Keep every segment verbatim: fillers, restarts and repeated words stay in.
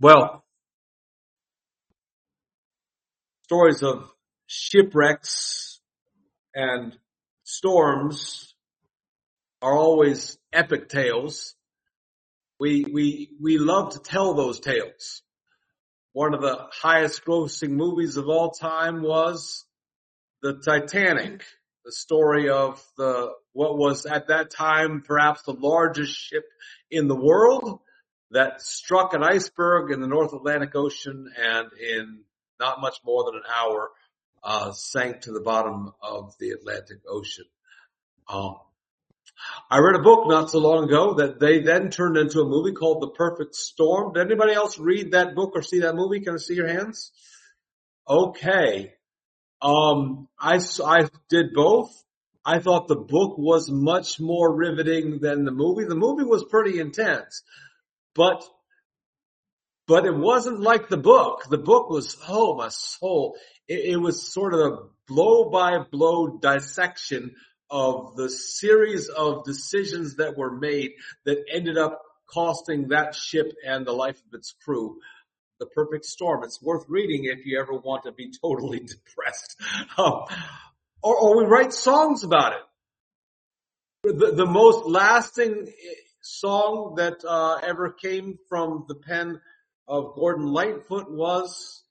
Well, stories of shipwrecks and storms are always epic tales. We, we, we love to tell those tales. One of the highest grossing movies of all time was the Titanic, the story of the, what was at that time perhaps the largest ship in the world that struck an iceberg in the North Atlantic Ocean and in not much more than an hour, uh, sank to the bottom of the Atlantic Ocean. Um, I read a book not so long ago that they then turned into a movie called The Perfect Storm. Did anybody else read that book or see that movie? Can I see your hands? Okay. Um, I, I did both. I thought the book was much more riveting than the movie. The movie was pretty intense, but, but it wasn't like the book. The book was, oh my soul. It, it was sort of a blow by blow dissection of the series of decisions that were made that ended up costing that ship and the life of its crew. The Perfect Storm. It's worth reading if you ever want to be totally depressed. Um, or, or we write songs about it. The, the most lasting song that uh, ever came from the pen of Gordon Lightfoot was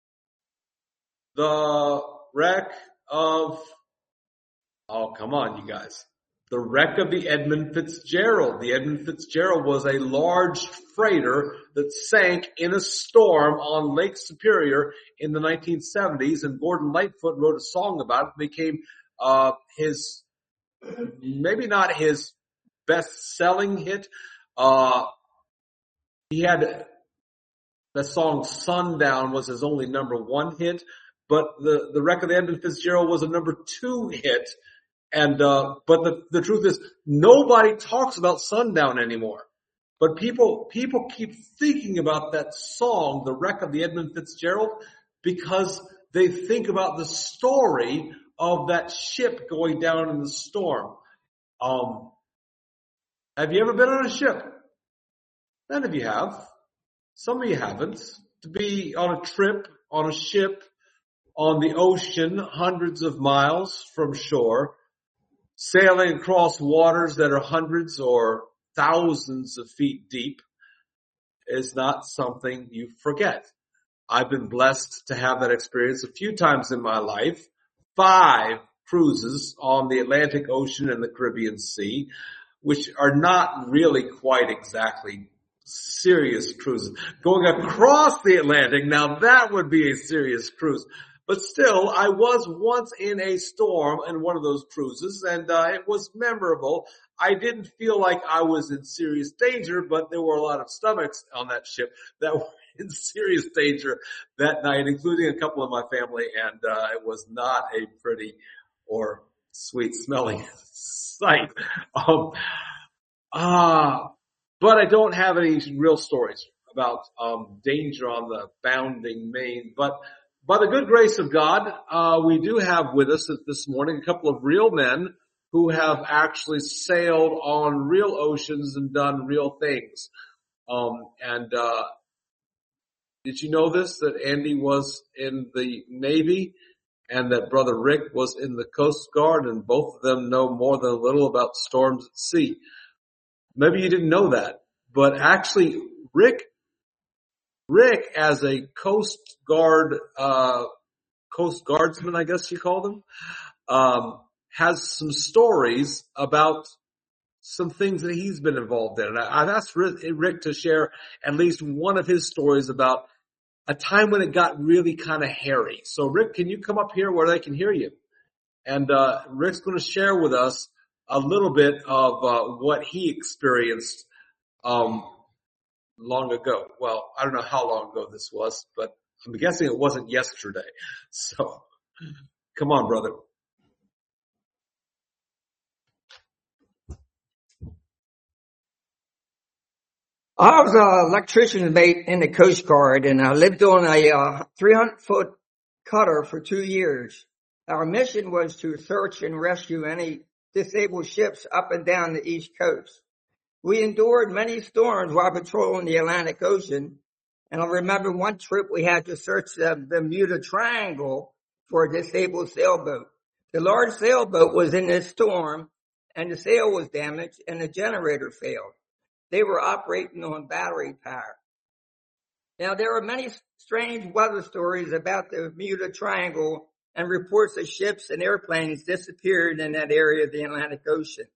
the wreck of, oh, come on, you guys. The wreck of the Edmund Fitzgerald. The Edmund Fitzgerald was a large freighter that sank in a storm on Lake Superior in the nineteen seventies, and Gordon Lightfoot wrote a song about it. It became uh his, maybe not his best-selling hit. Uh He had the song Sundown was his only number one hit, but the, the wreck of the Edmund Fitzgerald was a number two hit. And, uh, but the, the truth is nobody talks about Sundown anymore. But people, people keep thinking about that song, The Wreck of the Edmund Fitzgerald, because they think about the story of that ship going down in the storm. Um, have you ever been on a ship? None of you have. Some of you haven't. To be on a trip, on a ship, on the ocean, hundreds of miles from shore, sailing across waters that are hundreds or thousands of feet deep is not something you forget. I've been blessed to have that experience a few times in my life. Five cruises on the Atlantic Ocean and the Caribbean Sea, which are not really quite exactly serious cruises. Going across the Atlantic, now that would be a serious cruise. But still, I was once in a storm in one of those cruises, and uh, it was memorable. I didn't feel like I was in serious danger, but there were a lot of stomachs on that ship that were in serious danger that night, including a couple of my family, and uh, it was not a pretty or sweet smelling sight. Um, uh, but I don't have any real stories about um, danger on the bounding main, but by the good grace of God, uh, we do have with us this morning a couple of real men who have actually sailed on real oceans and done real things. Um, and, uh, did you know this, that Andy was in the Navy and that Brother Rick was in the Coast Guard, and both of them know more than a little about storms at sea? Maybe you didn't know that, but actually Rick Rick, as a Coast Guard, uh, Coast Guardsman, I guess you call them, um, has some stories about some things that he's been involved in. And I've asked Rick to share at least one of his stories about a time when it got really kind of hairy. So Rick, can you come up here where they can hear you? And, uh, Rick's going to share with us a little bit of, uh, what he experienced, um, long ago. Well, I don't know how long ago this was, but I'm guessing it wasn't yesterday. So, come on, brother. I was an electrician mate in the Coast Guard, and I lived on a uh, three hundred foot cutter for two years. Our mission was to search and rescue any disabled ships up and down the East Coast. We endured many storms while patrolling the Atlantic Ocean, And I remember one trip we had to search the Bermuda Triangle for a disabled sailboat. The large sailboat was in this storm, and the sail was damaged, and the generator failed. They were operating on battery power. Now, there are many strange weather stories about the Bermuda Triangle and reports of ships and airplanes disappeared in that area of the Atlantic Ocean.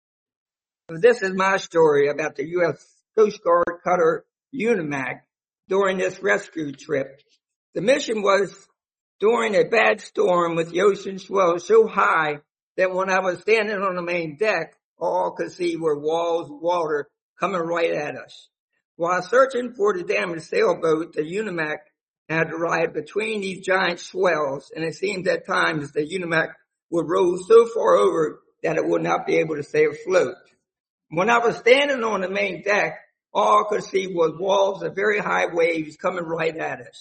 So this is my story about the U S Coast Guard cutter Unimac during this rescue trip. The mission was during a bad storm with the ocean swell so high that when I was standing on the main deck, all I could see were walls of water coming right at us. While searching for the damaged sailboat, the Unimac had arrived between these giant swells, and it seemed at times the Unimac would roll so far over that it would not be able to stay afloat. When I was standing on the main deck, all I could see was walls of very high waves coming right at us.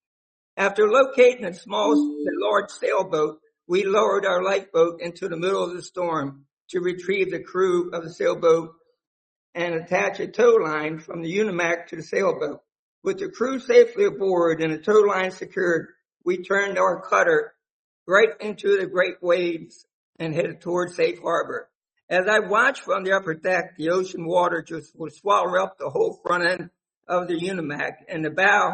After locating a small, the large sailboat, we lowered our lifeboat into the middle of the storm to retrieve the crew of the sailboat and attach a tow line from the Unimac to the sailboat. With the crew safely aboard and the tow line secured, we turned our cutter right into the great waves and headed towards safe harbor. As I watched from the upper deck, the ocean water just would swallow up the whole front end of the Unimac, and the bow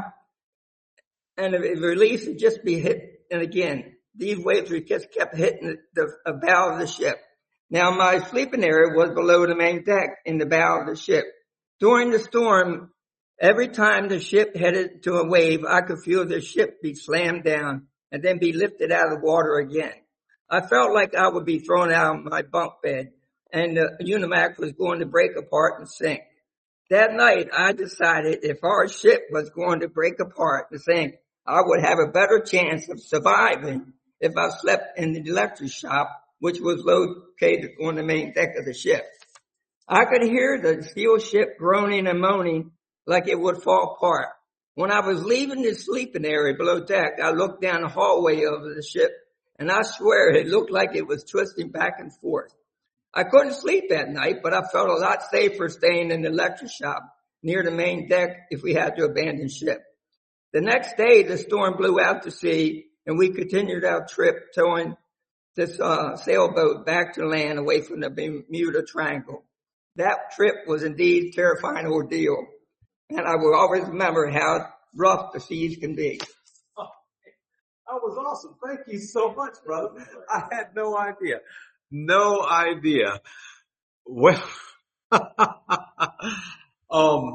and the release would just be hit. And again, these waves just kept hitting the, the bow of the ship. Now, my sleeping area was below the main deck in the bow of the ship. During the storm, every time the ship headed to a wave, I could feel the ship be slammed down and then be lifted out of the water again. I felt like I would be thrown out of my bunk bed and the Unimac was going to break apart and sink. That night, I decided if our ship was going to break apart and sink, I would have a better chance of surviving if I slept in the electric shop, which was located on the main deck of the ship. I could hear the steel ship groaning and moaning like it would fall apart. When I was leaving the sleeping area below deck, I looked down the hallway of the ship, and I swear it looked like it was twisting back and forth. I couldn't sleep that night, but I felt a lot safer staying in the electric shop near the main deck if we had to abandon ship. The next day, the storm blew out to sea, and we continued our trip towing this uh, sailboat back to land away from the Bermuda Triangle. That trip was indeed a terrifying ordeal, and I will always remember how rough the seas can be. Oh, that was awesome. Thank you so much, brother. I had no idea. No idea. Well, um,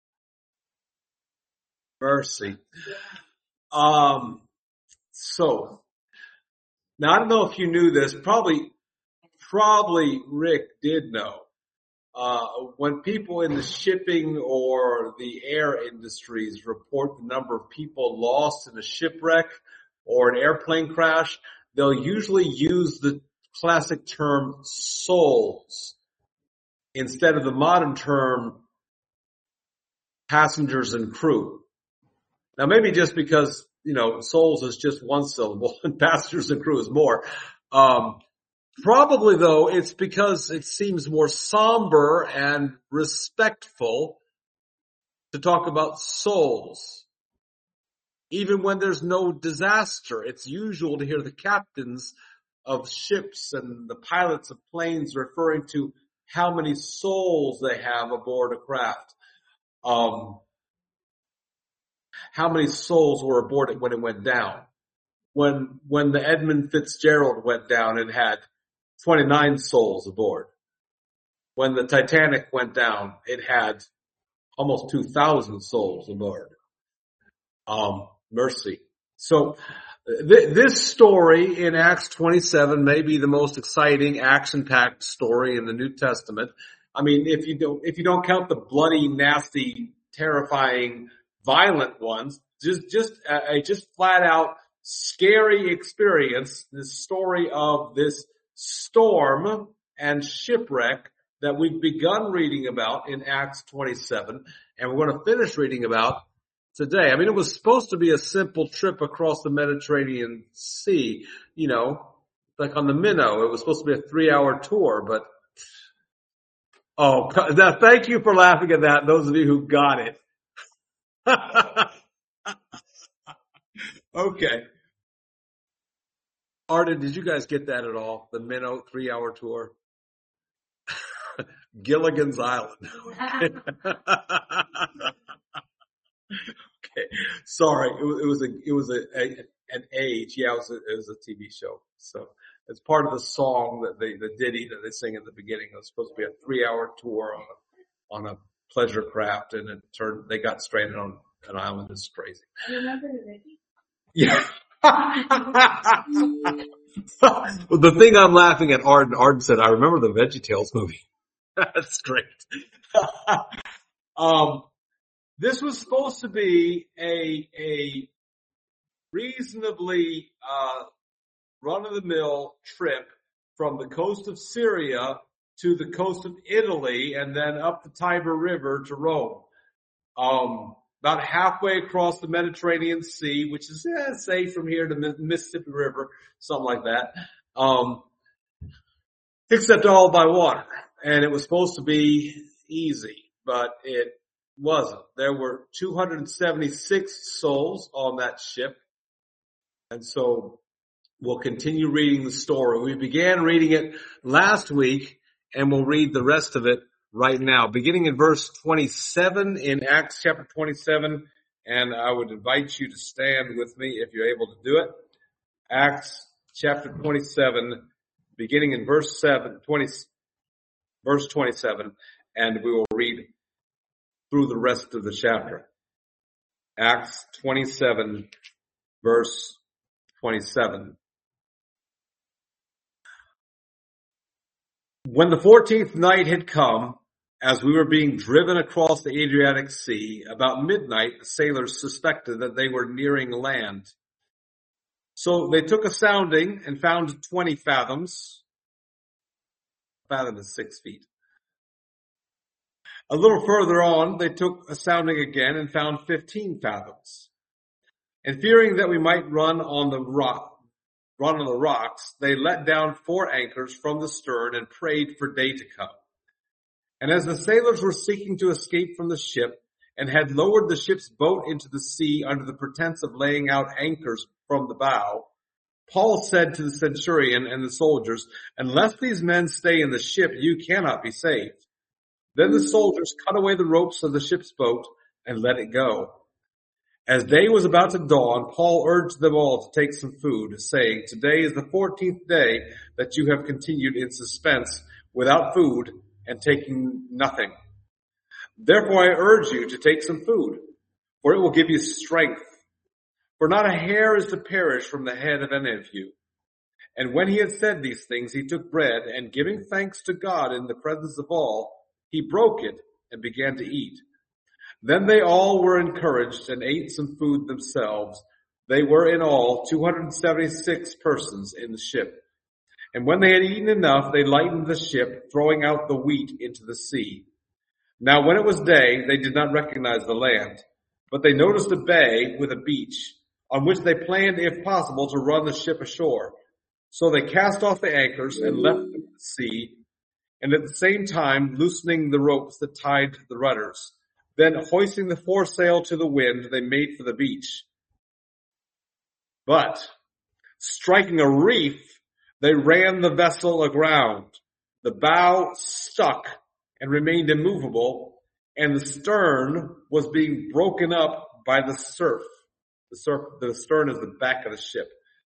mercy. Um, so, now I don't know if you knew this, probably, probably Rick did know. Uh, when people in the shipping or the air industries report the number of people lost in a shipwreck or an airplane crash, they'll usually use the classic term souls instead of the modern term passengers and crew. Now maybe just because, you know, souls is just one syllable and passengers and crew is more. Um, probably though, it's because it seems more somber and respectful to talk about souls. Even when there's no disaster, it's usual to hear the captains of ships and the pilots of planes referring to how many souls they have aboard a craft. Um, how many souls were aboard it when it went down. When, when the Edmund Fitzgerald went down, it had twenty-nine souls aboard. When the Titanic went down, it had almost two thousand souls aboard. Um, mercy. So, th- this story in Acts twenty-seven may be the most exciting, action-packed story in the New Testament. I mean, if you don't, if you don't count the bloody, nasty, terrifying, violent ones, just, just, a, a just flat out scary experience, this story of this storm and shipwreck that we've begun reading about in Acts twenty-seven, and we're going to finish reading about today. I mean, it was supposed to be a simple trip across the Mediterranean Sea, you know, like on the Minnow. It was supposed to be a three-hour tour, but oh, now, thank you for laughing at that, those of you who got it. Okay. Arden, did you guys get that at all? The Minnow three-hour tour? Gilligan's Island. Okay. Sorry. It was, it was a, it was a, a an age. Yeah, it was a, it was a T V show. So it's part of the song that they, the ditty that they sing at the beginning. It was supposed to be a three-hour tour on a, on a pleasure craft, and it turned, they got stranded on an island. It's crazy. I remember the movie. Yeah. Well, the thing I'm laughing at, Arden, Arden said, I remember the VeggieTales movie. That's great. um, this was supposed to be a, a reasonably, uh, run-of-the-mill trip from the coast of Syria to the coast of Italy and then up the Tiber River to Rome. Um, about halfway across the Mediterranean Sea, which is, eh, say from here to the Mississippi River, something like that. Um, except all by water. And it was supposed to be easy, but it wasn't. There were two hundred seventy-six souls on that ship. And so we'll continue reading the story. We began reading it last week, and we'll read the rest of it right now, beginning in verse twenty-seven in Acts chapter twenty-seven, and I would invite you to stand with me if you're able to do it. Acts chapter twenty-seven, beginning in verse seven, twenty, verse twenty-seven, and we will read through the rest of the chapter. Acts twenty-seven, verse twenty-seven. When the fourteenth night had come, as we were being driven across the Adriatic Sea, about midnight the sailors suspected that they were nearing land. So they took a sounding and found twenty fathoms. A fathom is six feet. A little further on, they took a sounding again and found fifteen fathoms. And fearing that we might run on the rock, run on the rocks, they let down four anchors from the stern and prayed for day to come. And as the sailors were seeking to escape from the ship and had lowered the ship's boat into the sea under the pretense of laying out anchors from the bow, Paul said to the centurion and the soldiers, "Unless these men stay in the ship, you cannot be saved." Then the soldiers cut away the ropes of the ship's boat and let it go. As day was about to dawn, Paul urged them all to take some food, saying, "Today is the fourteenth day that you have continued in suspense without food and taking nothing. Therefore I urge you to take some food, for it will give you strength. For not a hair is to perish from the head of any of you." And when he had said these things, he took bread, and giving thanks to God in the presence of all, he broke it and began to eat. Then they all were encouraged and ate some food themselves. They were in all two hundred seventy-six persons in the ship. And when they had eaten enough, they lightened the ship, throwing out the wheat into the sea. Now when it was day, they did not recognize the land, but they noticed a bay with a beach, on which they planned, if possible, to run the ship ashore. So they cast off the anchors and left them at the sea, and at the same time loosening the ropes that tied the rudders. Then hoisting the foresail to the wind, they made for the beach. But striking a reef, they ran the vessel aground. The bow stuck and remained immovable, and the stern was being broken up by the surf. The surf, the stern is the back of the ship.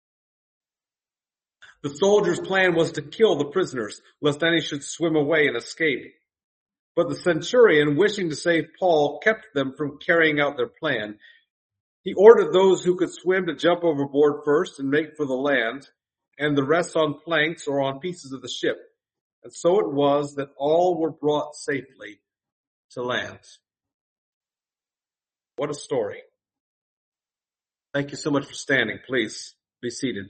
The soldiers' plan was to kill the prisoners, lest any should swim away and escape. But the centurion, wishing to save Paul, kept them from carrying out their plan. He ordered those who could swim to jump overboard first and make for the land, and the rest on planks or on pieces of the ship. And so it was that all were brought safely to land. What a story. Thank you so much for standing. Please be seated.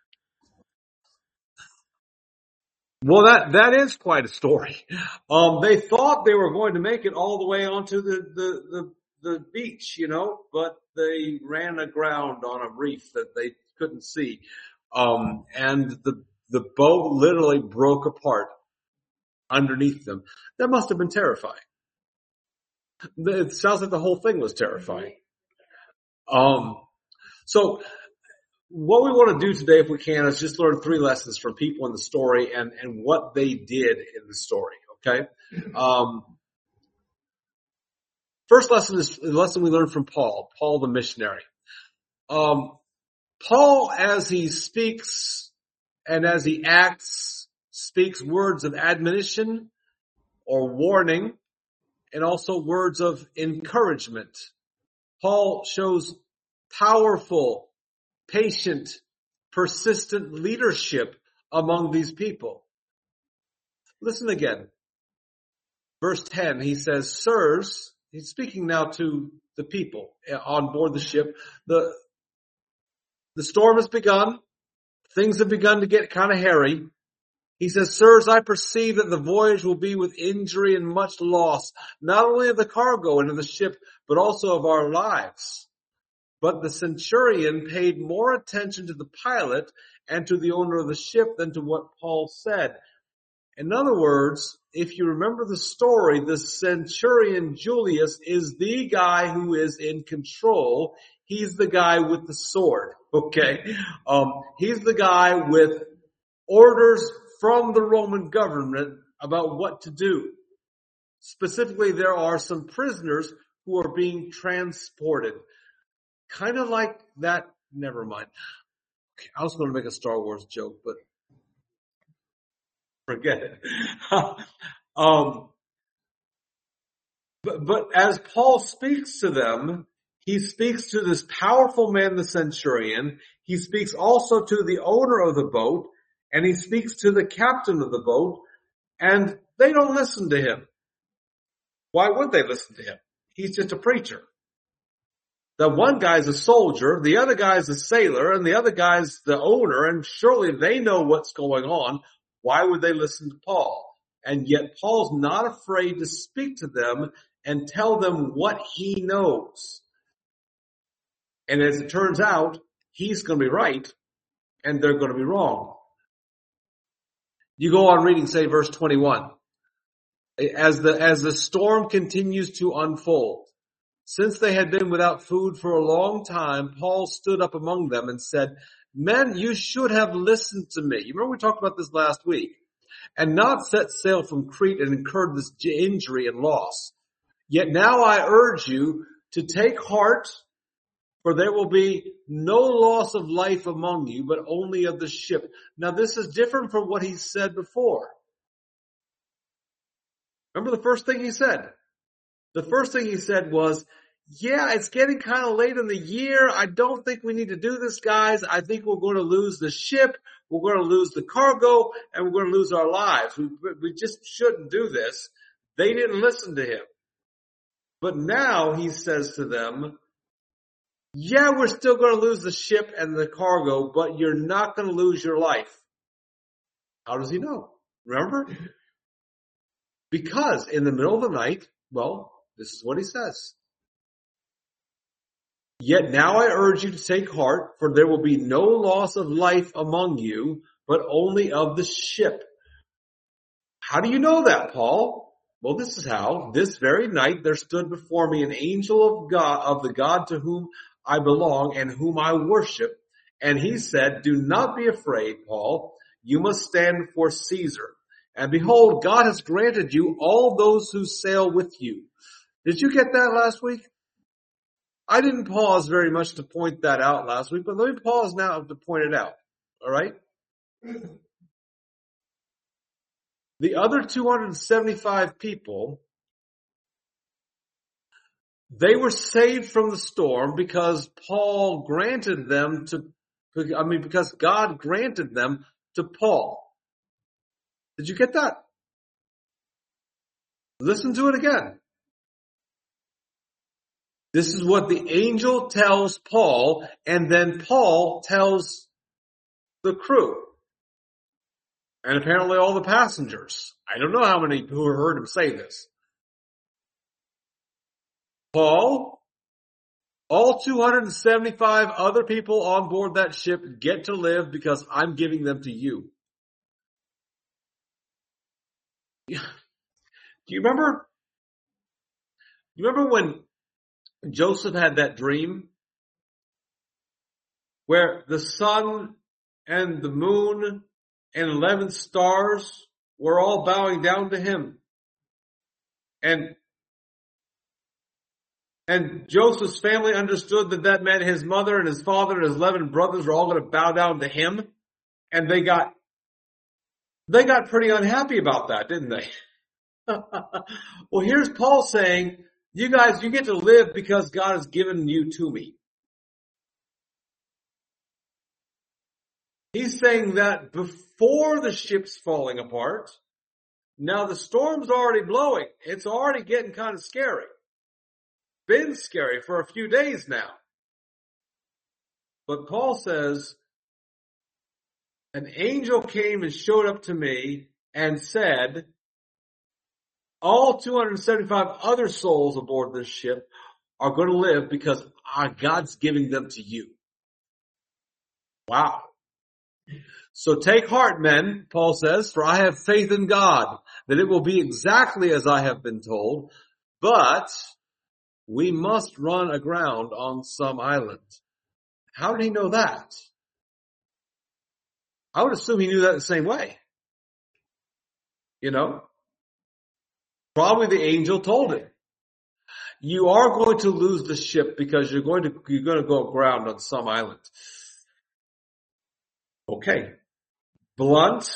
Well, that, that is quite a story. Um, they thought they were going to make it all the way onto the, the, the, the beach, you know, but they ran aground on a reef that they couldn't see. Um, and the, the boat literally broke apart underneath them. That must have been terrifying. It sounds like the whole thing was terrifying. Um, so what we want to do today, if we can, is just learn three lessons from people in the story and, and what they did in the story. Okay. Um, first lesson is the lesson we learned from Paul, Paul the missionary. Um, Paul, as he speaks and as he acts, speaks words of admonition or warning and also words of encouragement. Paul shows powerful, patient, persistent leadership among these people. Listen again. Verse ten, he says, sirs, he's speaking now to the people on board the ship. The, the storm has begun. Things have begun to get kind of hairy. He says, sirs, I perceive that the voyage will be with injury and much loss, not only of the cargo and of the ship, but also of our lives. But the centurion paid more attention to the pilot and to the owner of the ship than to what Paul said. In other words, if you remember the story, the centurion Julius is the guy who is in control. He's the guy with the sword, okay? Um, he's the guy with orders from the Roman government about what to do. Specifically, there are some prisoners who are being transported. Kind of like that. Never mind. Okay, I was going to make a Star Wars joke, but forget it. um, but, but as Paul speaks to them, he speaks to this powerful man, the centurion. He speaks also to the owner of the boat, and he speaks to the captain of the boat, and they don't listen to him. Why would they listen to him? He's just a preacher. The one guy's a soldier, the other guy's a sailor, and the other guy's the owner, and surely they know what's going on. Why would they listen to Paul? And yet Paul's not afraid to speak to them and tell them what he knows. And as it turns out, he's going to be right, and they're going to be wrong. You go on reading, say, verse twenty-one. As the, as the storm continues to unfold, since they had been without food for a long time, Paul stood up among them and said, men, you should have listened to me. You remember we talked about this last week. And not set sail from Crete and incurred this injury and loss. Yet now I urge you to take heart, for there will be no loss of life among you, but only of the ship. Now this is different from what he said before. Remember the first thing he said? The first thing he said was, yeah, it's getting kind of late in the year. I don't think we need to do this, guys. I think we're going to lose the ship. We're going to lose the cargo, and we're going to lose our lives. We, we just shouldn't do this. They didn't listen to him. But now he says to them, yeah, we're still going to lose the ship and the cargo, but you're not going to lose your life. How does he know? Remember? Because in the middle of the night, well, this is what he says. Yet now I urge you to take heart, for there will be no loss of life among you, but only of the ship. How do you know that, Paul? Well, this is how. This very night there stood before me an angel of God, of the God to whom I belong and whom I worship. And he said, do not be afraid, Paul. You must stand before Caesar. And behold, God has granted you all those who sail with you. Did you get that last week? I didn't pause very much to point that out last week, but let me pause now to point it out. All right? The other two hundred seventy-five people, they were saved from the storm because Paul granted them to, I mean, because God granted them to Paul. Did you get that? Listen to it again. This is what the angel tells Paul, and then Paul tells the crew. And apparently all the passengers. I don't know how many who heard him say this. Paul, all two hundred seventy-five other people on board that ship get to live because I'm giving them to you. Do you remember? You remember when Joseph had that dream where the sun and the moon and eleven stars were all bowing down to him? And And Joseph's family understood that that meant his mother and his father and his eleven brothers were all going to bow down to him. And they got, they got pretty unhappy about that, didn't they? Well, here's Paul saying, you guys, you get to live because God has given you to me. He's saying that before the ship's falling apart. Now the storm's already blowing. It's already getting kind of scary. Been scary for a few days now. But Paul says, an angel came and showed up to me and said, all two hundred seventy-five other souls aboard this ship are going to live because our God's giving them to you. Wow. So take heart, men, Paul says, for I have faith in God that it will be exactly as I have been told, but we must run aground on some island. How did he know that? I would assume he knew that the same way. You know? Probably the angel told him. You are going to lose the ship because you're going to, you're going to go aground on some island. Okay. Blunt,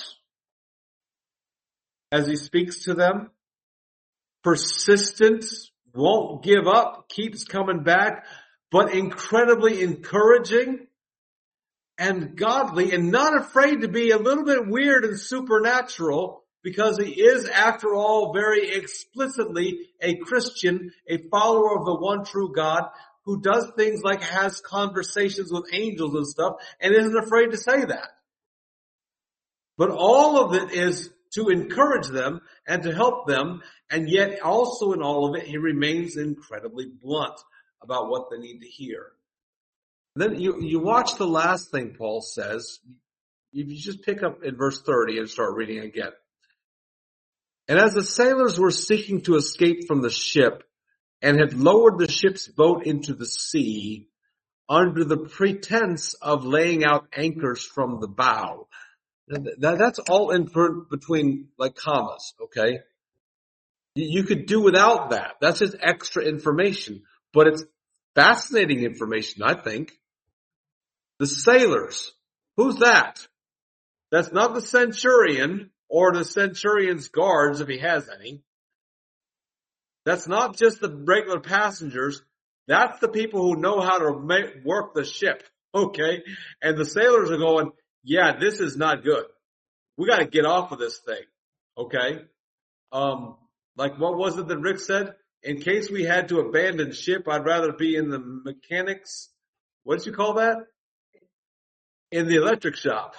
as he speaks to them, persistent, won't give up, keeps coming back, but incredibly encouraging and godly and not afraid to be a little bit weird and supernatural because he is, after all, very explicitly a Christian, a follower of the one true God who does things like has conversations with angels and stuff and isn't afraid to say that. But all of it is to encourage them and to help them, and yet also in all of it, he remains incredibly blunt about what they need to hear. Then you, you watch the last thing Paul says. If you just pick up in verse thirty and start reading again. And as the sailors were seeking to escape from the ship and had lowered the ship's boat into the sea under the pretense of laying out anchors from the bow. That, that's all in between like commas, okay? You could do without that. That's just extra information. But it's fascinating information, I think. The sailors. Who's that? That's not the centurion or the centurion's guards if he has any. That's not just the regular passengers. That's the people who know how to make, work the ship, okay? And the sailors are going, yeah, this is not good. We got to get off of this thing, okay? Um, like what was it that Rick said? In case we had to abandon ship, I'd rather be in the mechanics. What did you call that? In the electric shop.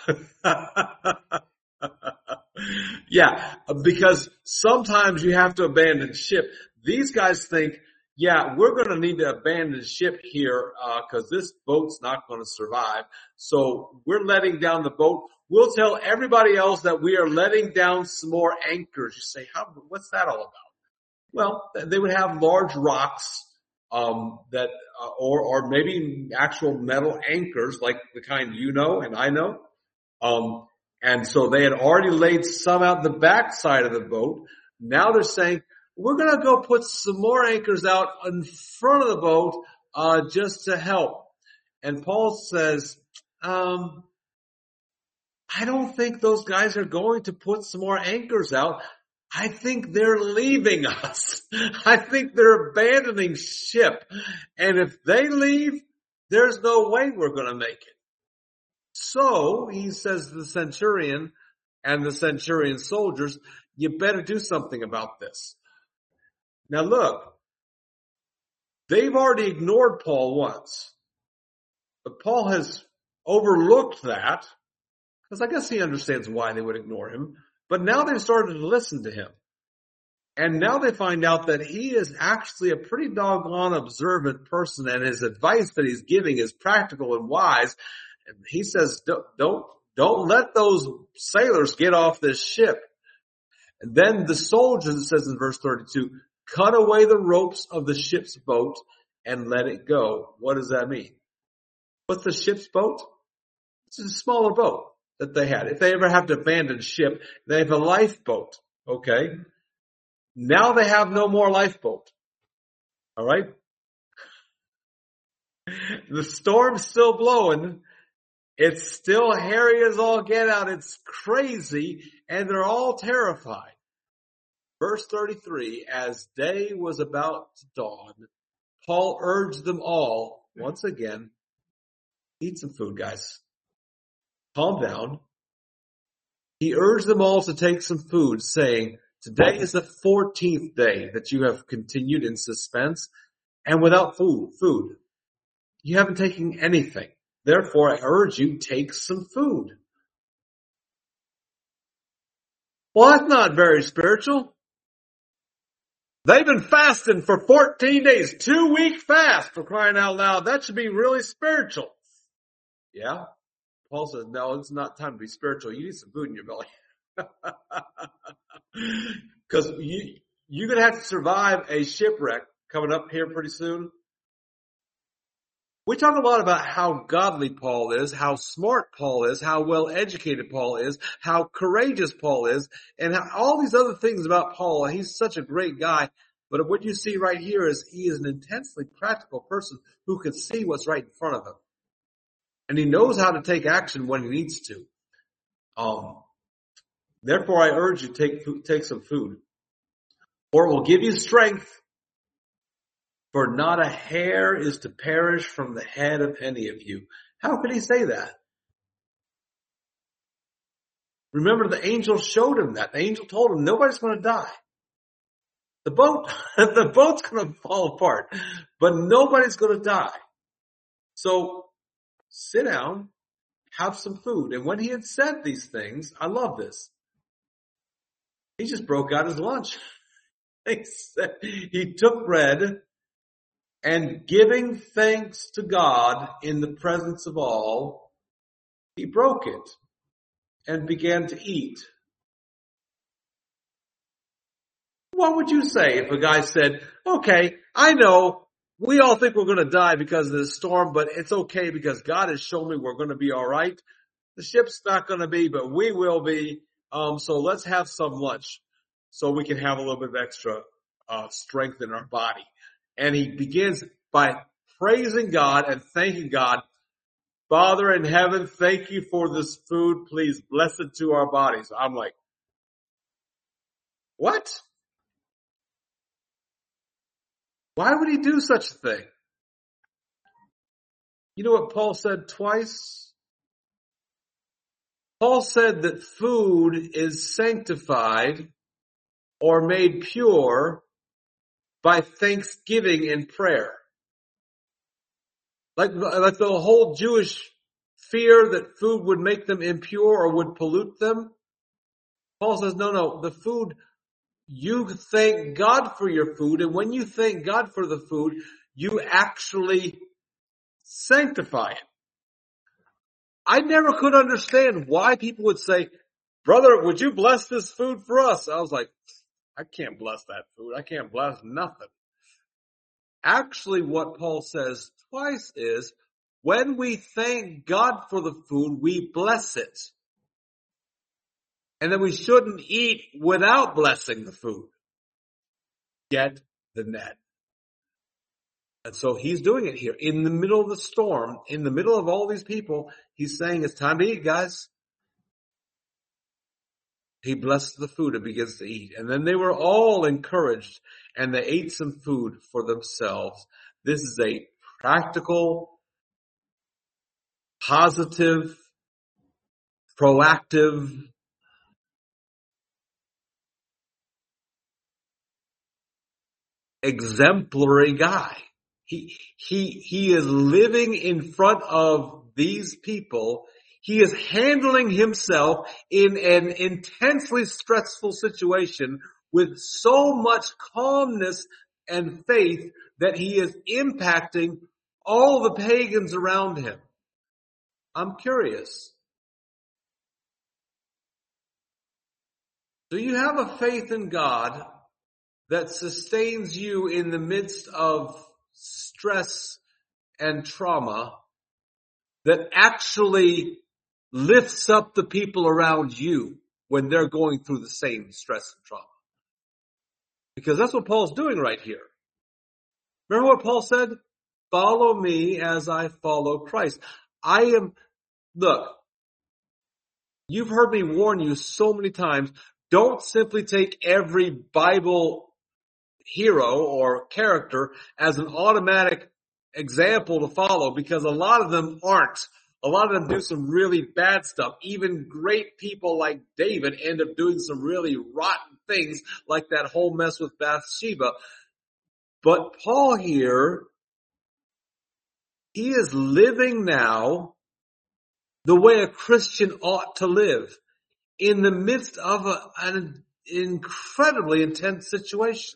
Yeah, because sometimes you have to abandon ship. These guys think, yeah, we're going to need to abandon ship here because uh, this boat's not going to survive. So we're letting down the boat. We'll tell everybody else that we are letting down some more anchors. You say, how? What's that all about? Well, they would have large rocks um that uh, or or maybe actual metal anchors like the kind you know and I know. Um and so they had already laid some out the back side of the boat. Now they're saying, we're going to go put some more anchors out in front of the boat uh just to help. And Paul says, um I don't think those guys are going to put some more anchors out. I think they're leaving us. I think they're abandoning ship. And if they leave, there's no way we're going to make it. So, he says to the centurion and the centurion soldiers, you better do something about this. Now look, they've already ignored Paul once. But Paul has overlooked that, because I guess he understands why they would ignore him. But now they've started to listen to him. And now they find out that he is actually a pretty doggone observant person, and his advice that he's giving is practical and wise. And he says, don't, don't, don't let those sailors get off this ship. And then the soldiers, it says in verse thirty-two, cut away the ropes of the ship's boat and let it go. What does that mean? What's the ship's boat? It's a smaller boat that they had. If they ever have to abandon ship, they have a lifeboat. Okay. Now they have no more lifeboat. All right. The storm's still blowing. It's still hairy as all get out. It's crazy. And they're all terrified. Verse thirty-three, as day was about to dawn, Paul urged them all, once again, eat some food, guys. Calm down. He urged them all to take some food, saying, today is the fourteenth day that you have continued in suspense and without food. Food. You haven't taken anything. Therefore, I urge you, take some food. Well, that's not very spiritual. They've been fasting for fourteen days, two week fast, for crying out loud. That should be really spiritual. Yeah. Paul says, no, it's not time to be spiritual. You need some food in your belly. Because you, you're going to have to survive a shipwreck coming up here pretty soon. We talk a lot about how godly Paul is, how smart Paul is, how well educated Paul is, how courageous Paul is, and how, all these other things about Paul. He's such a great guy. But what you see right here is he is an intensely practical person who can see what's right in front of him. And he knows how to take action when he needs to. Um, therefore, I urge you, take take some food, for it will give you strength. For not a hair is to perish from the head of any of you. How could he say that? Remember, the angel showed him that. The angel told him nobody's going to die. The boat, the boat's going to fall apart, but nobody's going to die. So sit down, have some food. And when he had said these things, I love this. He just broke out his lunch. He said, he took bread, and giving thanks to God in the presence of all, he broke it and began to eat. What would you say if a guy said, okay, I know we all think we're going to die because of this storm, but it's okay because God has shown me we're going to be all right. The ship's not going to be, but we will be. Um, so let's have some lunch so we can have a little bit of extra uh, strength in our body. And he begins by praising God and thanking God. Father in heaven, thank you for this food. Please bless it to our bodies. I'm like, what? Why would he do such a thing? You know what Paul said twice? Paul said that food is sanctified or made pure by thanksgiving and prayer. Like, like the whole Jewish fear that food would make them impure or would pollute them. Paul says, no, no, the food, you thank God for your food. And when you thank God for the food, you actually sanctify it. I never could understand why people would say, brother, would you bless this food for us? I was like, I can't bless that food. I can't bless nothing. Actually, what Paul says twice is, when we thank God for the food, we bless it. And then we shouldn't eat without blessing the food. Get the net. And so he's doing it here. In the middle of the storm, in the middle of all these people, he's saying, it's time to eat, guys. He blessed the food and begins to eat. And then they were all encouraged and they ate some food for themselves. This is a practical, positive, proactive, exemplary guy. He, he, he is living in front of these people. He is handling himself in an intensely stressful situation with so much calmness and faith that he is impacting all the pagans around him. I'm curious. Do you have a faith in God that sustains you in the midst of stress and trauma, that actually lifts up the people around you when they're going through the same stress and trauma. Because that's what Paul's doing right here. Remember what Paul said? Follow me as I follow Christ. I am, look, you've heard me warn you so many times, don't simply take every Bible hero or character as an automatic example to follow, because a lot of them aren't. A lot of them do some really bad stuff. Even great people like David end up doing some really rotten things, like that whole mess with Bathsheba. But Paul here, he is living now the way a Christian ought to live in the midst of a, an incredibly intense situation.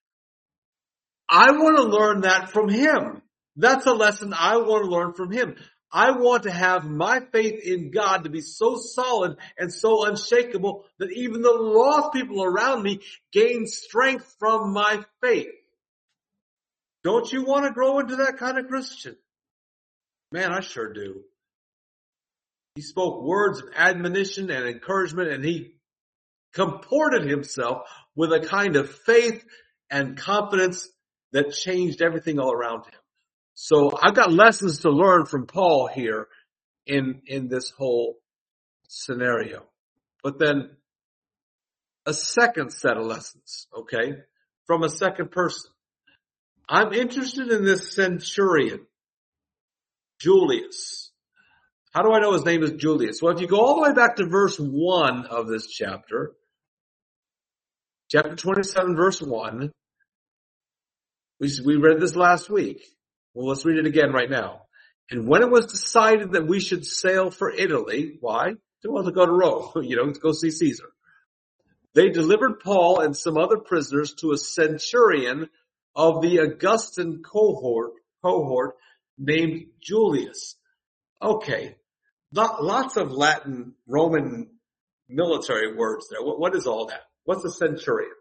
I want to learn that from him. That's a lesson I want to learn from him. I want to have my faith in God to be so solid and so unshakable that even the lost people around me gain strength from my faith. Don't you want to grow into that kind of Christian? Man, I sure do. He spoke words of admonition and encouragement, and he comported himself with a kind of faith and confidence that changed everything all around him. So I've got lessons to learn from Paul here in, in this whole scenario. But then a second set of lessons, okay, from a second person. I'm interested in this centurion, Julius. How do I know his name is Julius? Well, if you go all the way back to verse one of this chapter, chapter twenty-seven, verse one, we, we read this last week. Well, let's read it again right now. And when it was decided that we should sail for Italy, why? Well, to go to Rome, you know, to go see Caesar. They delivered Paul and some other prisoners to a centurion of the Augustan cohort, cohort named Julius. Okay. Lots of Latin, Roman military words there. What, what is all that? What's a centurion?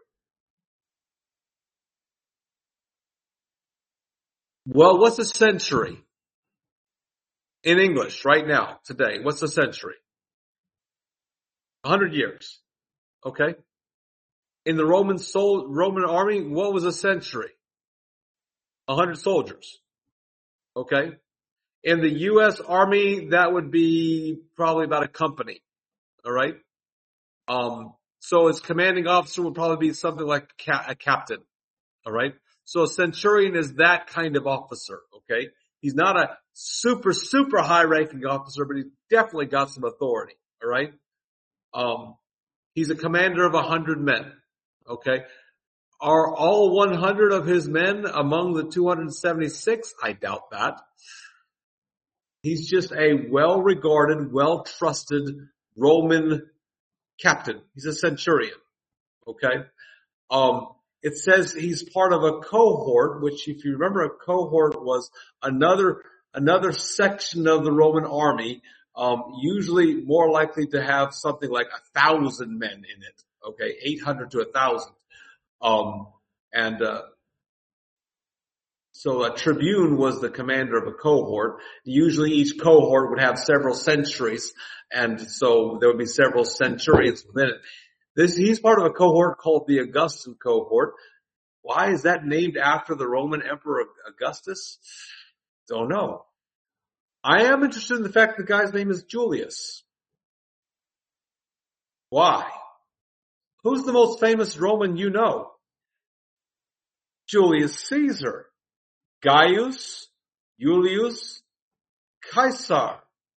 Well, what's a century? In English, right now, today, what's a century? A hundred years. Okay? In the Roman sol- Roman army, what was a century? A hundred soldiers. Okay? In the U S Army, that would be probably about a company. All right? Um, so its commanding officer would probably be something like a, ca- a captain. All right? So a centurion is that kind of officer. Okay? He's not a super, super high-ranking officer, but he's definitely got some authority. All right? Um, he's a commander of a hundred men. Okay? Are all one hundred of his men among the two hundred seventy-six? I doubt that. He's just a well-regarded, well-trusted Roman captain. He's a centurion. Okay? Um, it says he's part of a cohort, which if you remember, a cohort was another, another section of the Roman army, um, usually more likely to have something like a thousand men in it. Okay? eight hundred to a thousand. Um, and, uh, so a tribune was the commander of a cohort. Usually each cohort would have several centuries, and so there would be several centurions within it. This, he's part of a cohort called the Augustan cohort. Why is that named after the Roman Emperor Augustus? Don't know. I am interested in the fact that the guy's name is Julius. Why? Who's the most famous Roman you know? Julius Caesar. Gaius, Julius, Caesar.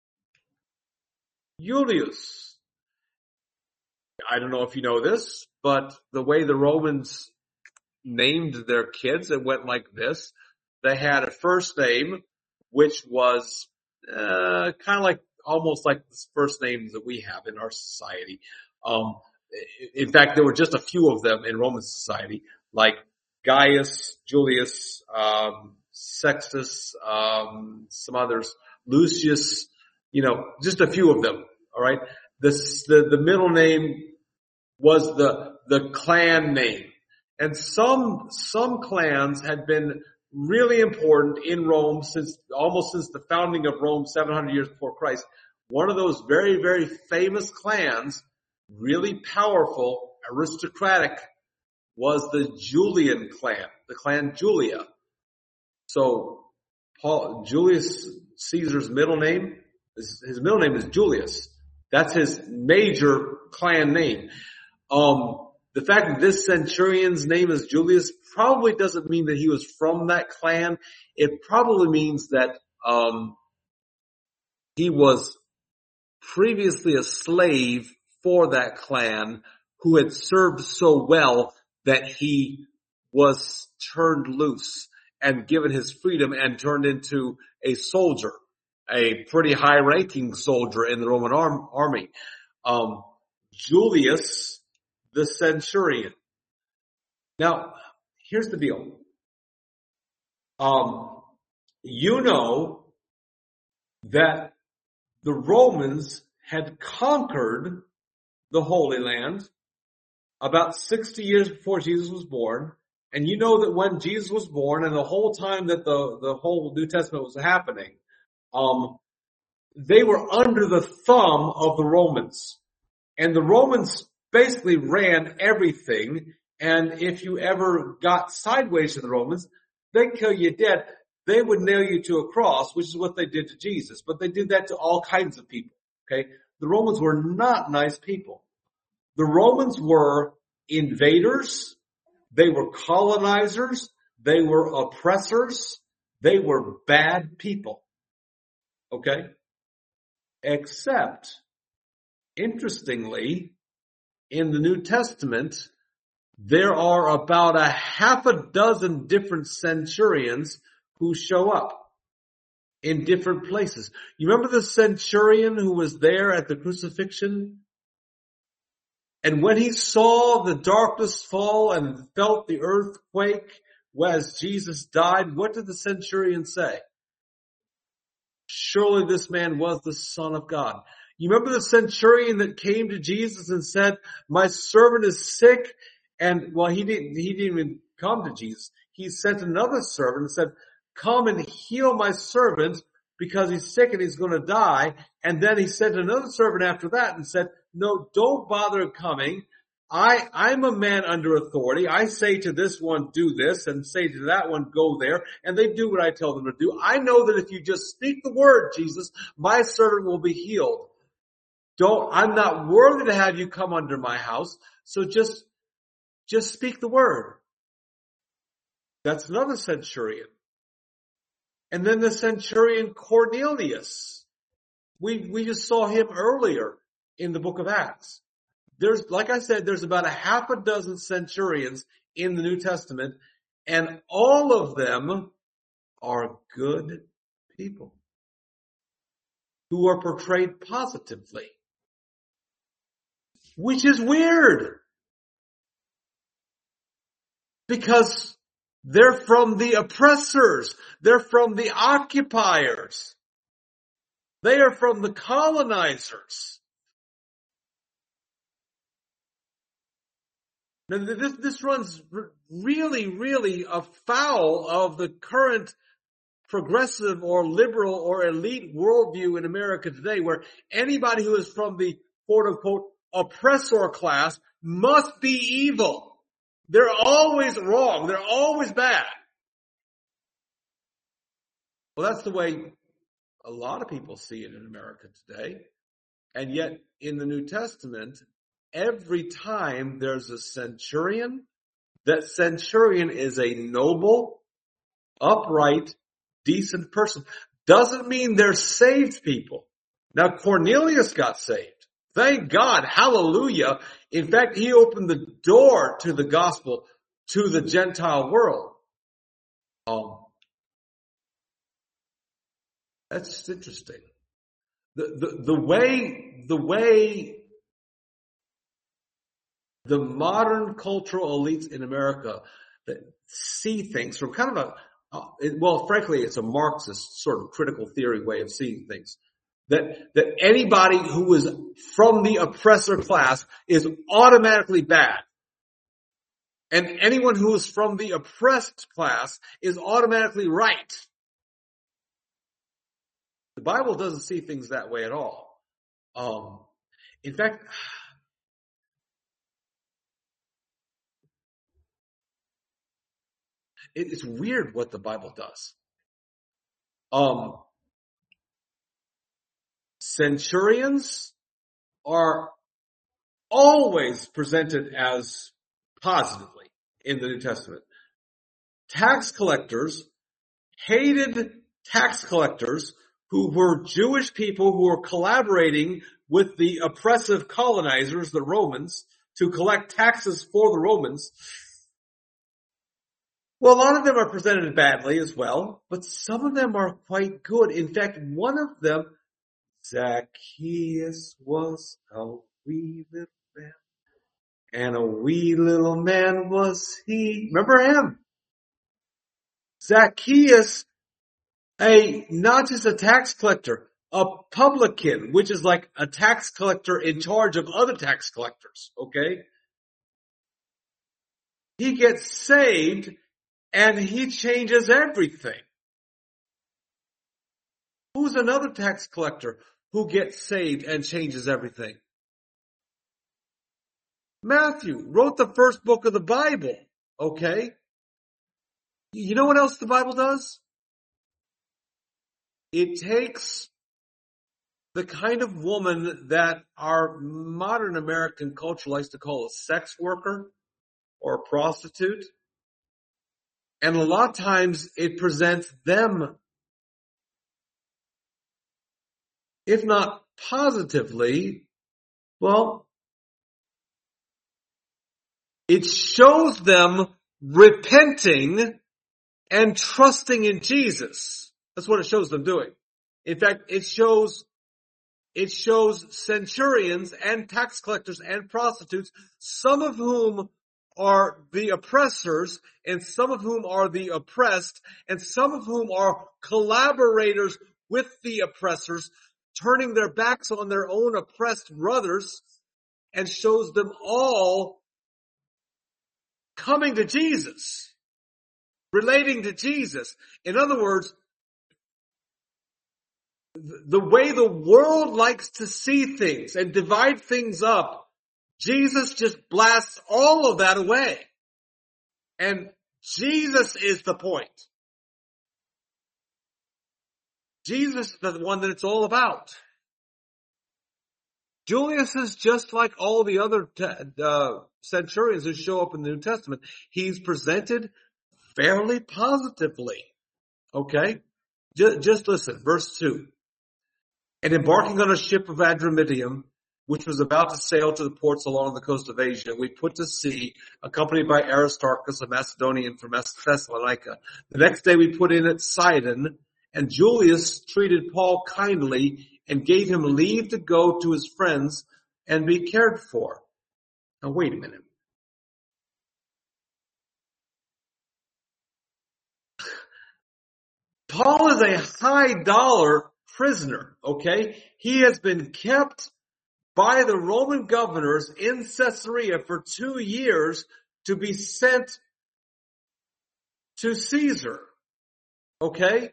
Julius. I don't know if you know this, but the way the Romans named their kids, it went like this. They had a first name, which was uh, kind of like, almost like the first names that we have in our society. Um, in fact, there were just a few of them in Roman society, like Gaius, Julius, um, Sextus, um, some others, Lucius, you know, just a few of them. All right. This, the, the middle name was the, the clan name. And some, some clans had been really important in Rome since, almost since the founding of Rome seven hundred years before Christ. One of those very, very famous clans, really powerful, aristocratic, was the Julian clan, the clan Julia. So Paul, Julius Caesar's middle name, his, his middle name is Julius. That's his major clan name. Um, the fact that this centurion's name is Julius probably doesn't mean that he was from that clan. It probably means that, um, he was previously a slave for that clan who had served so well that he was turned loose and given his freedom and turned into a soldier, a pretty high-ranking soldier in the Roman arm, army. Um, Julius the centurion. Now, here's the deal. Um, you know that the Romans had conquered the Holy Land about sixty years before Jesus was born. And you know that when Jesus was born and the whole time that the, the whole New Testament was happening, um, they were under the thumb of the Romans. And the Romans basically ran everything. And if you ever got sideways to the Romans, they'd kill you dead. They would nail you to a cross, which is what they did to Jesus. But they did that to all kinds of people. Okay? The Romans were not nice people. The Romans were invaders. They were colonizers. They were oppressors. They were bad people. Okay? Except, interestingly, in the New Testament, there are about a half a dozen different centurions who show up in different places. You remember the centurion who was there at the crucifixion? And when he saw the darkness fall and felt the earthquake as Jesus died, what did the centurion say? Surely this man was the Son of God. You remember the centurion that came to Jesus and said, my servant is sick? And, well, he didn't, he didn't even come to Jesus. He sent another servant and said, come and heal my servant because he's sick and he's going to die. And then he sent another servant after that and said, no, don't bother coming. I, I'm a man under authority. I say to this one, do this, and say to that one, go there. And they do what I tell them to do. I know that if you just speak the word, Jesus, my servant will be healed. Don't, I'm not worthy to have you come under my house. So just, just speak the word. That's another centurion. And then the centurion Cornelius. We, we just saw him earlier in the book of Acts. There's, like I said, there's about a half a dozen centurions in the New Testament, and all of them are good people who are portrayed positively, which is weird because they're from the oppressors. They're from the occupiers. They are from the colonizers. Now, this, this runs really, really afoul of the current progressive or liberal or elite worldview in America today, where anybody who is from the quote-unquote oppressor class must be evil. They're always wrong. They're always bad. Well, that's the way a lot of people see it in America today. And yet, in the New Testament, every time there's a centurion, that centurion is a noble, upright, decent person. Doesn't mean they're saved people. Now, Cornelius got saved. Thank God. Hallelujah. In fact, he opened the door to the gospel to the Gentile world. Um, that's just interesting. The, the, the way, the way the modern cultural elites in America that see things from kind of a, uh, it, well, frankly, it's a Marxist sort of critical theory way of seeing things. That, that anybody who is from the oppressor class is automatically bad. And anyone who is from the oppressed class is automatically right. The Bible doesn't see things that way at all. Um, in fact, it's weird what the Bible does. Um, centurions are always presented as positively in the New Testament. Tax collectors hated tax collectors who were Jewish people who were collaborating with the oppressive colonizers, the Romans, to collect taxes for the Romans. Well, a lot of them are presented badly as well, but some of them are quite good. In fact, one of them, Zacchaeus was a wee little man, and a wee little man was he. Remember him? Zacchaeus, a, not just a tax collector, a publican, which is like a tax collector in charge of other tax collectors, okay? He gets saved and he changes everything. Who's another tax collector who gets saved and changes everything? Matthew wrote the first book of the Bible, okay? You know what else the Bible does? It takes the kind of woman that our modern American culture likes to call a sex worker or a prostitute. And a lot of times it presents them, if not positively, well, it shows them repenting and trusting in Jesus. That's what it shows them doing. In fact, it shows, it shows centurions and tax collectors and prostitutes, some of whom are the oppressors and some of whom are the oppressed and some of whom are collaborators with the oppressors, turning their backs on their own oppressed brothers, and shows them all coming to Jesus, relating to Jesus. In other words, the way the world likes to see things and divide things up, Jesus just blasts all of that away. And Jesus is the point. Jesus is the one that it's all about. Julius is just like all the other uh, centurions who show up in the New Testament. He's presented fairly positively. Okay? Just, just listen, verse two. And embarking on a ship of Adramyttium, which was about to sail to the ports along the coast of Asia, we put to sea, accompanied by Aristarchus, a Macedonian from Thessalonica. The next day we put in at Sidon, and Julius treated Paul kindly and gave him leave to go to his friends and be cared for. Now wait a minute. Paul is a high dollar prisoner, okay? He has been kept by the Roman governors in Caesarea for two years to be sent to Caesar, okay?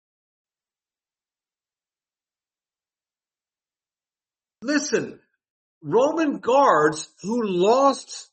Listen, Roman guards who lost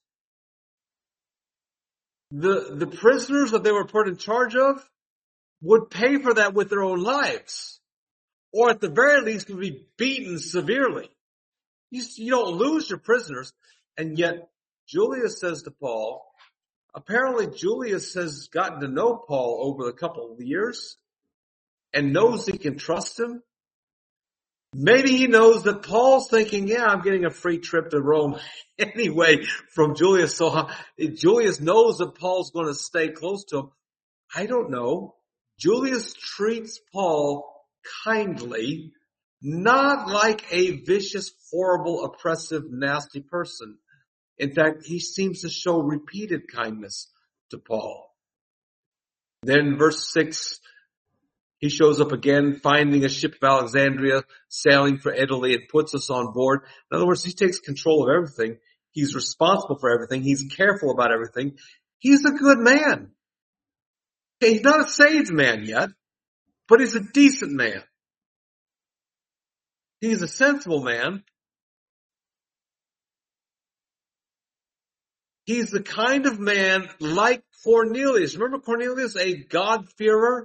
the, the prisoners that they were put in charge of would pay for that with their own lives. Or at the very least would be beaten severely. You, you don't lose your prisoners. And yet Julius says to Paul, apparently Julius has gotten to know Paul over a couple of years and knows he can trust him. Maybe he knows that Paul's thinking, yeah, I'm getting a free trip to Rome anyway from Julius. So Julius knows that Paul's going to stay close to him. I don't know. Julius treats Paul kindly, not like a vicious, horrible, oppressive, nasty person. In fact, he seems to show repeated kindness to Paul. Then verse six, he shows up again, finding a ship of Alexandria, sailing for Italy, and puts us on board. In other words, he takes control of everything. He's responsible for everything. He's careful about everything. He's a good man. Okay, he's not a saved man yet, but he's a decent man. He's a sensible man. He's the kind of man like Cornelius. Remember Cornelius, a God-fearer?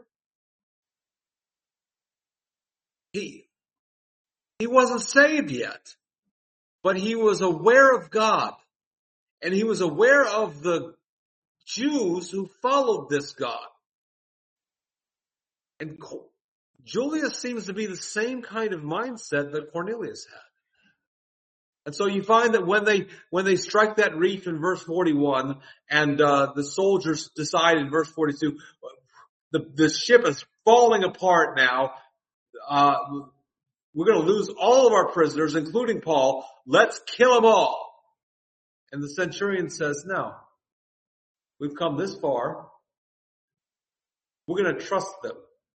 He, he wasn't saved yet, but he was aware of God. And he was aware of the Jews who followed this God. And Julius seems to be the same kind of mindset that Cornelius had. And so you find that when they when they strike that reef in verse forty-one, and uh, the soldiers decide in verse forty-two, the the ship is falling apart now. Uh, we're going to lose all of our prisoners, including Paul. Let's kill them all. And the centurion says, "No, we've come this far. We're going to trust them.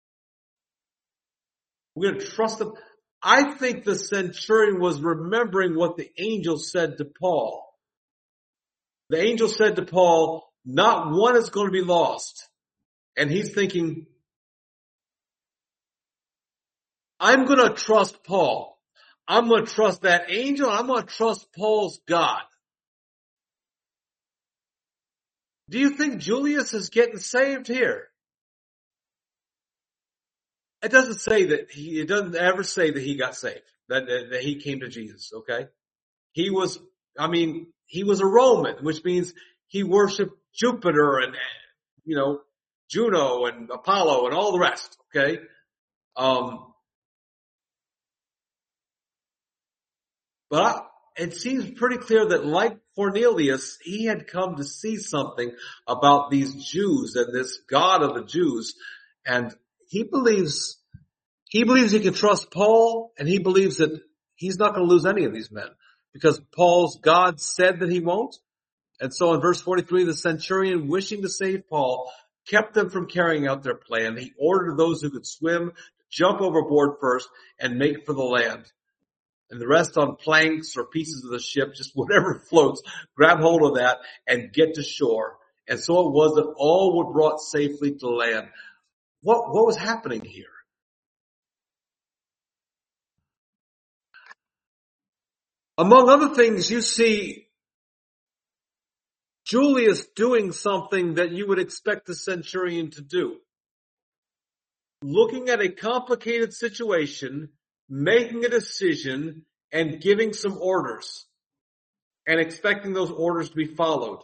We're going to trust them." I think the centurion was remembering what the angel said to Paul. The angel said to Paul, not one is going to be lost. And he's thinking, I'm going to trust Paul. I'm going to trust that angel. I'm going to trust Paul's God. Do you think Julius is getting saved here? It doesn't say that he, it doesn't ever say that he got saved, that, that, that he came to Jesus, okay? He was, I mean, he was a Roman, which means he worshiped Jupiter and, you know, Juno and Apollo and all the rest, okay? Um, but it seems pretty clear that like Cornelius, he had come to see something about these Jews and this God of the Jews, and He believes, he believes he can trust Paul, and he believes that he's not going to lose any of these men because Paul's God said that he won't. And so in verse forty-three, the centurion, wishing to save Paul, kept them from carrying out their plan. He ordered those who could swim to jump overboard first and make for the land. And the rest on planks or pieces of the ship, just whatever floats, grab hold of that and get to shore. And so it was that all were brought safely to land. What, what was happening here? Among other things, you see Julius doing something that you would expect the centurion to do. Looking at a complicated situation, making a decision, and giving some orders, and expecting those orders to be followed.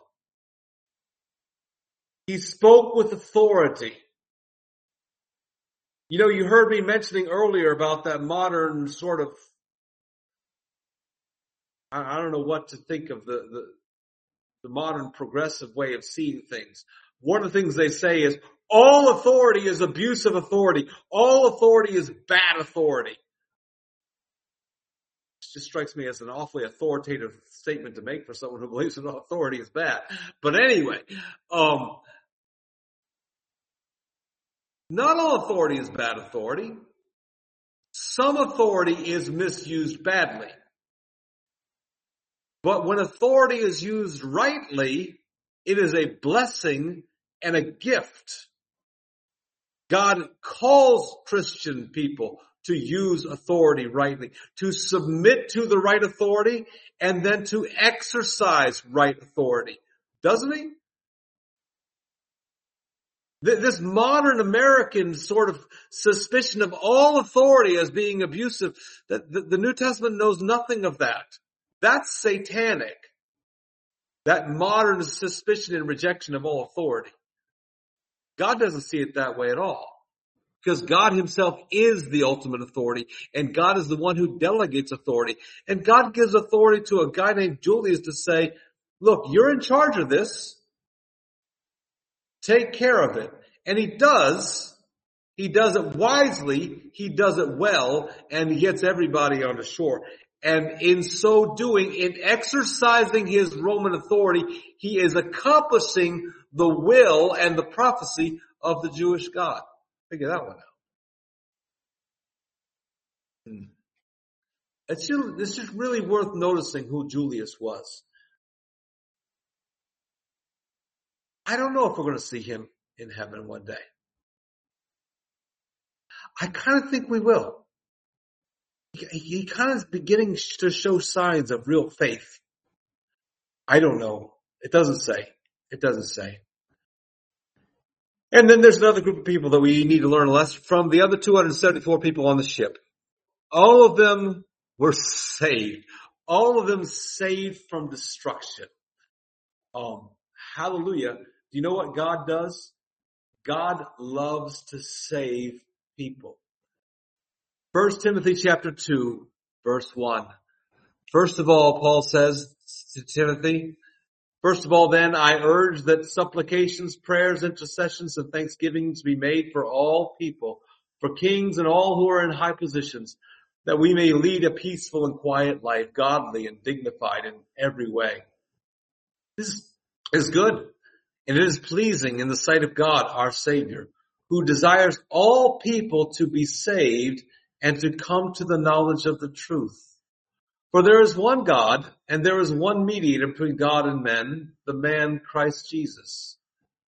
He spoke with authority. You know, you heard me mentioning earlier about that modern sort of, I don't know what to think of the, the, the modern progressive way of seeing things. One of the things they say is, all authority is abuse of authority. All authority is bad authority. It just strikes me as an awfully authoritative statement to make for someone who believes that authority is bad. But anyway, um, not all authority is bad authority. Some authority is misused badly. But when authority is used rightly, it is a blessing and a gift. God calls Christian people to use authority rightly, to submit to the right authority, and then to exercise right authority. Doesn't he? This modern American sort of suspicion of all authority as being abusive, that the New Testament knows nothing of that. That's satanic. That modern suspicion and rejection of all authority. God doesn't see it that way at all. Because God himself is the ultimate authority, and God is the one who delegates authority. And God gives authority to a guy named Julius to say, look, you're in charge of this. Take care of it. And he does. He does it wisely. He does it well, and he gets everybody on the shore. And in so doing, in exercising his Roman authority, he is accomplishing the will and the prophecy of the Jewish God. Figure that one out. Hmm. It's just, it's just really worth noticing who Julius was. I don't know if we're going to see him in heaven one day. I kind of think we will. He, he kind of is beginning to show signs of real faith. I don't know. It doesn't say. It doesn't say. And then there's another group of people that we need to learn a lesson from. The other two hundred seventy-four people on the ship. All of them were saved. All of them saved from destruction. Um, hallelujah. Do you know what God does? God loves to save people. First Timothy chapter two, verse one. First of all, Paul says to Timothy, first of all, then, I urge that supplications, prayers, intercessions, and thanksgivings be made for all people, for kings and all who are in high positions, that we may lead a peaceful and quiet life, godly and dignified in every way. This is good, and it is pleasing in the sight of God, our Savior, who desires all people to be saved and to come to the knowledge of the truth. For there is one God, and there is one mediator between God and men, the man Christ Jesus.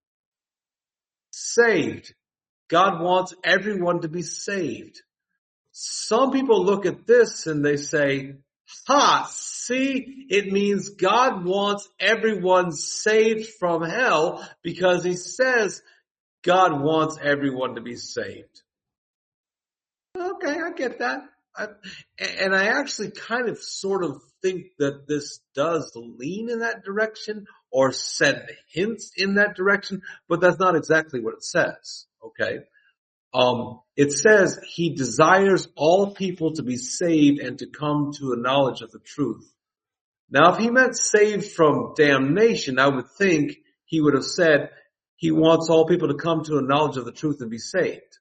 Saved. God wants everyone to be saved. Some people look at this and they say, ha, see, it means God wants everyone saved from hell because he says God wants everyone to be saved. Okay, I get that. I, and I actually kind of sort of think that this does lean in that direction or send hints in that direction, but that's not exactly what it says. Okay. Um, it says he desires all people to be saved and to come to a knowledge of the truth. Now, if he meant saved from damnation, I would think he would have said he wants all people to come to a knowledge of the truth and be saved.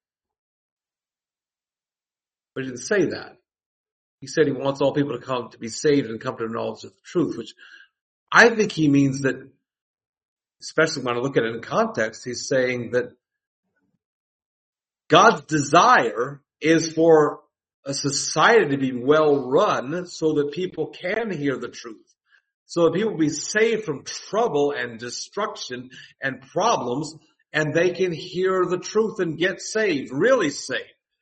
But he didn't say that. He said he wants all people to come to be saved and come to the knowledge of the truth, which I think he means that, especially when I look at it in context, he's saying that God's desire is for a society to be well run so that people can hear the truth. So that people be saved from trouble and destruction and problems, and they can hear the truth and get saved, really saved.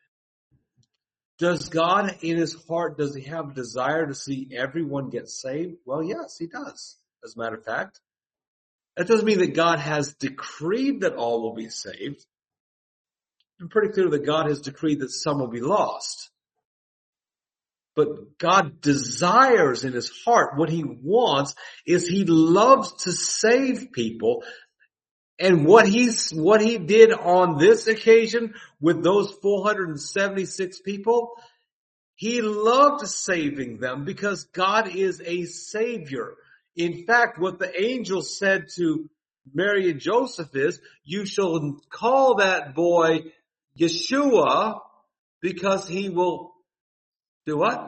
Does God in his heart, does he have a desire to see everyone get saved? Well, yes, he does, as a matter of fact. That doesn't mean that God has decreed that all will be saved. It's been pretty clear that God has decreed that some will be lost. But God desires in his heart, what he wants is he loves to save people. And what he's, what he did on this occasion with those four hundred seventy-six people, he loved saving them because God is a savior. In fact, what the angel said to Mary and Joseph is, you shall call that boy Yeshua because he will do what?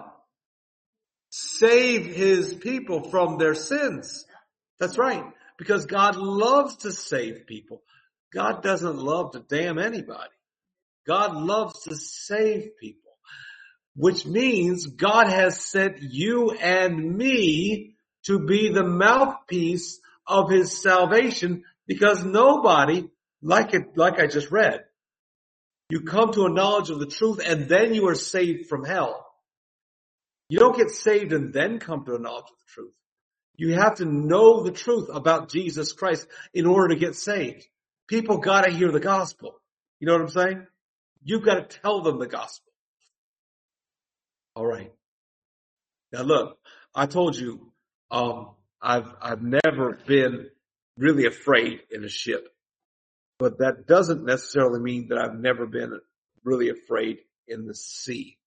Save his people from their sins. That's right. Because God loves to save people. God doesn't love to damn anybody. God loves to save people. Which means God has sent you and me to be the mouthpiece of his salvation because nobody, like it, like I just read, you come to a knowledge of the truth and then you are saved from hell. You don't get saved and then come to a knowledge of the truth. You have to know the truth about Jesus Christ in order to get saved. People gotta hear the gospel. You know what I'm saying? You've got to tell them the gospel. All right. Now look, I told you, um, I've, I've never been really afraid in a ship, but that doesn't necessarily mean that I've never been really afraid in the sea.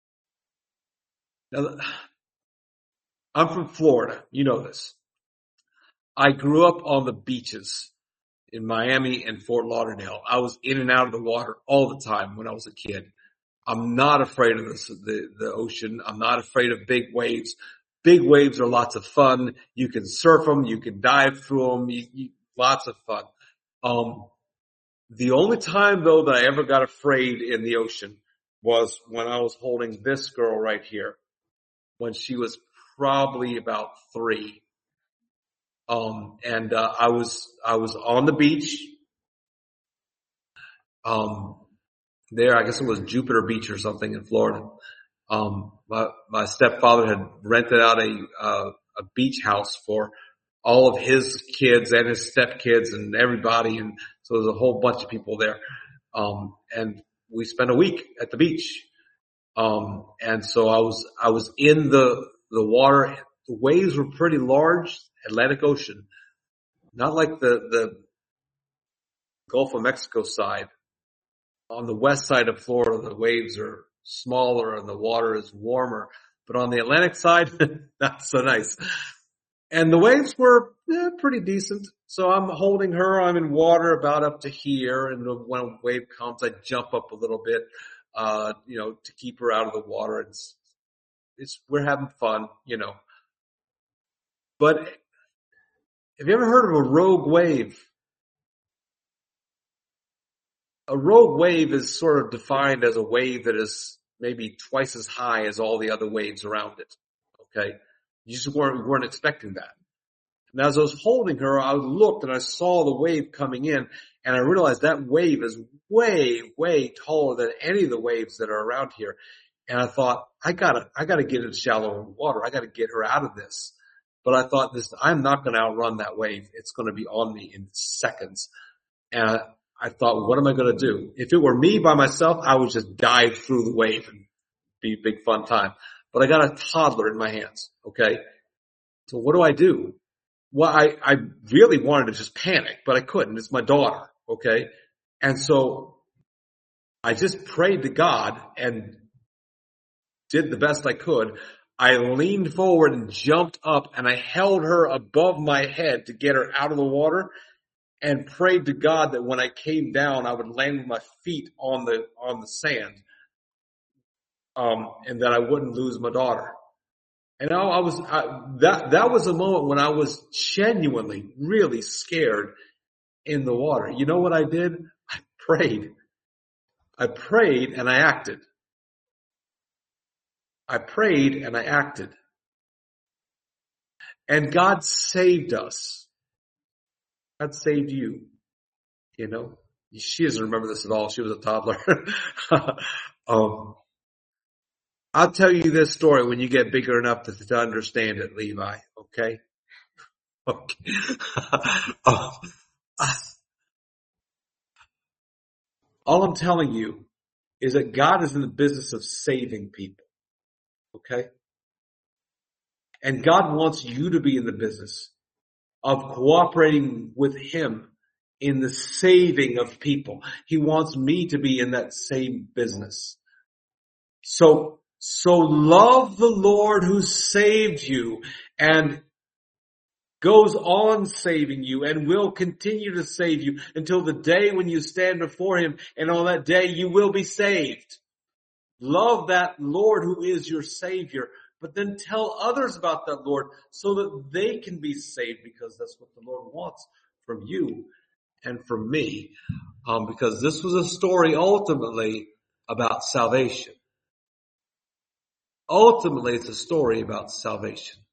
Now, I'm from Florida. You know this. I grew up on the beaches in Miami and Fort Lauderdale. I was in and out of the water all the time when I was a kid. I'm not afraid of this, the, the ocean. I'm not afraid of big waves. Big waves are lots of fun. You can surf them. You can dive through them. You, you, lots of fun. Um, the only time though that I ever got afraid in the ocean was when I was holding this girl right here when she was probably about three. Um, and, uh, I was, I was on the beach, um, there, I guess it was Jupiter Beach or something in Florida. Um, my, my stepfather had rented out a, uh, a beach house for all of his kids and his stepkids and everybody. And so there's a whole bunch of people there. Um, and we spent a week at the beach. Um, and so I was, I was in the, the water. The waves were pretty large, Atlantic Ocean, not like the, the Gulf of Mexico side. On the west side of Florida, the waves are smaller and the water is warmer, but on the Atlantic side, not so nice. And the waves were eh, pretty decent. So I'm holding her. I'm in water about up to here. And when a wave comes, I jump up a little bit, uh, you know, to keep her out of the water. It's, it's, we're having fun, you know. But have you ever heard of a rogue wave? A rogue wave is sort of defined as a wave that is maybe twice as high as all the other waves around it. Okay. You just weren't, weren't expecting that. And as I was holding her, I looked and I saw the wave coming in, and I realized that wave is way, way taller than any of the waves that are around here. And I thought, I gotta, I gotta get in shallower water. I gotta get her out of this. But I thought this, I'm not gonna outrun that wave. It's gonna be on me in seconds. And I, I thought, what am I gonna do? If it were me by myself, I would just dive through the wave and be a big fun time. But I got a toddler in my hands, okay? So what do I do? Well, I, I really wanted to just panic, but I couldn't. It's my daughter, okay? And so I just prayed to God and did the best I could. I leaned forward and jumped up, and I held her above my head to get her out of the water, and prayed to God that when I came down, I would land with my feet on the, on the sand. Um, and that I wouldn't lose my daughter. And I, I was, I, that, that was a moment when I was genuinely really scared in the water. You know what I did? I prayed. I prayed and I acted. I prayed and I acted. And God saved us. God saved you. You know, she doesn't remember this at all. She was a toddler. um, I'll tell you this story when you get bigger enough to, to understand it, Levi. Okay? Okay. oh. All I'm telling you is that God is in the business of saving people. Okay? And God wants you to be in the business of cooperating with Him in the saving of people. He wants me to be in that same business. So, So love the Lord who saved you and goes on saving you and will continue to save you until the day when you stand before Him, and on that day you will be saved. Love that Lord who is your Savior, but then tell others about that Lord so that they can be saved, because that's what the Lord wants from you and from me. Um, because this was a story ultimately about salvation. Ultimately, it's a story about salvation.